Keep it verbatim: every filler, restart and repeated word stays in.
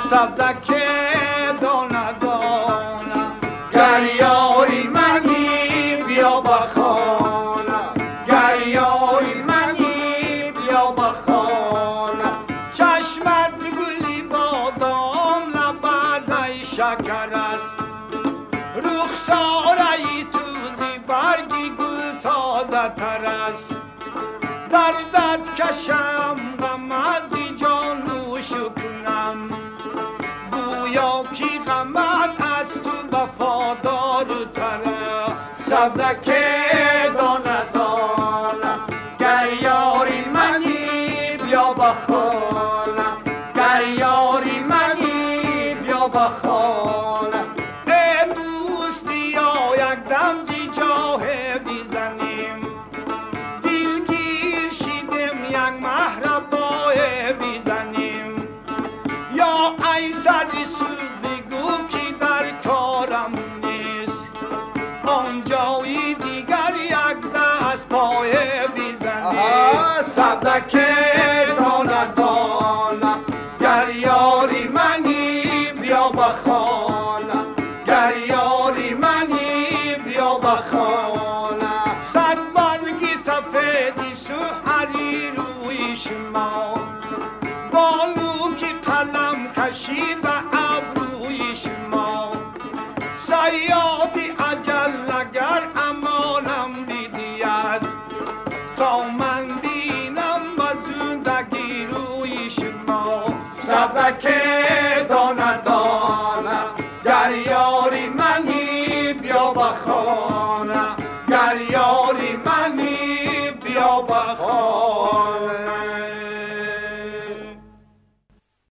سبزک دانه دانه گر یاری منی بیا بخانه گر یاری منی بیا بخانه چشمت گلی بادام لبت ای شکر است رخساره ای توزی برگی گل تازه تر است دردت کشم غم از جان نوشو کنم گویا کی غمت از تو وفادار تره سبزک دانه دانه گر یاری منی بیا بخانه گر یاری منی بیا بخانه ای دوست بیا یک دم زی جاه بیزنیم دلگیر شیدیم یک مهربای بیزنیم یا ای سری سوز بگو کی در کارم نیست آنجایی دیگر یک دست پای بیزنیم سبزک دانه دانه گر یاری منی بیا بخانه گر یاری منی بیا بخانه صد برگی سفیدی سو حری روی شما بالو کی قلم کشید و ابروی شما سیادی اجل اگر امانم بیدید تا من بینم بزودگی روی شما سبزک دانه دانه گر یاری منی بیا بخانه گر یاری منی بیا بخانه